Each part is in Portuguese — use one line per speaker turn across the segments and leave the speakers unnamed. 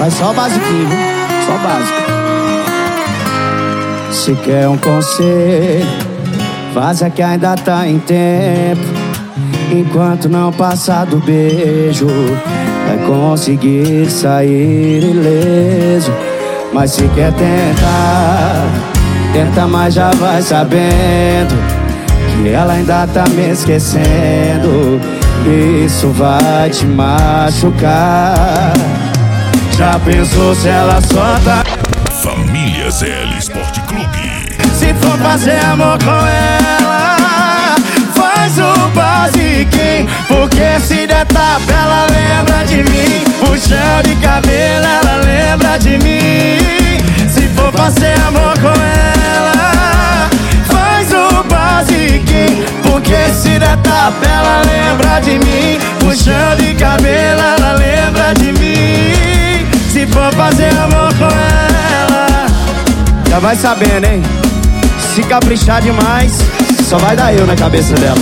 Faz só o basiquinho, viu? Só o básico. Se quer um conselho, vaza que ainda tá em tempo. Enquanto não passar do beijo, vai conseguir sair ileso. Mas se quer tentar, tenta, mas já vai sabendo que ela ainda tá me esquecendo. Isso vai te machucar. Já pensou se ela só tá...
Família ZL Esporte Clube.
Se for fazer amor com ela, faz o basiquinho, porque se der tapa ela lembra de mim. Puxão de cabelo ela lembra de mim. Se for fazer amor com ela, faz o basiquinho, porque se der tapa ela lembra de mim. Puxão de cabelo ela lembra de mim. Se for fazer amor com ela, já vai sabendo, hein? Se caprichar demais, só vai dar eu na cabeça dela.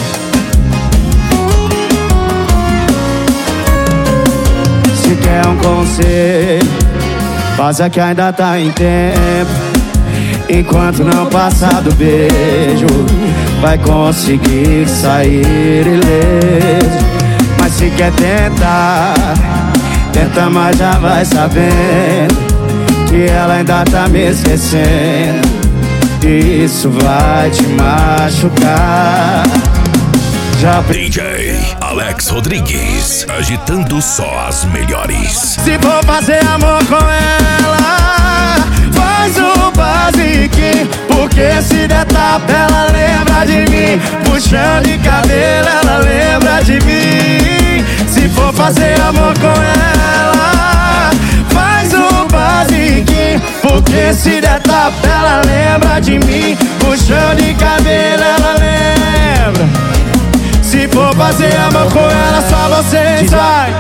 Se quer um conselho, faça que ainda tá em tempo. Enquanto não passar do beijo, vai conseguir sair ileso. Mas se quer tentar, tenta, mas já vai sabendo que ela ainda tá me esquecendo. Isso vai te machucar. Já
DJ Alex Rodrigues, agitando só as melhores.
Se for fazer amor com ela, faz o basiquinho, porque se der tapa ela lembra de mim. Puxão de cabelo ela lembra de mim. Se for fazer amor com ela, faz o basiquinho, porque se der tapa ela lembra de mim. Puxão de cabelo ela lembra. Se for fazer amor com ela, só você sai,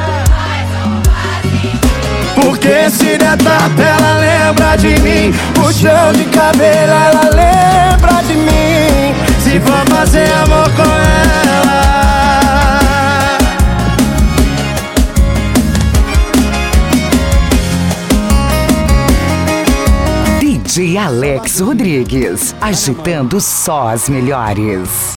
porque se der tapa ela lembra de mim. Puxão de cabelo ela lembra de mim. Se for fazer amor com ela.
DJ Alex Rodrigues, agitando só as melhores.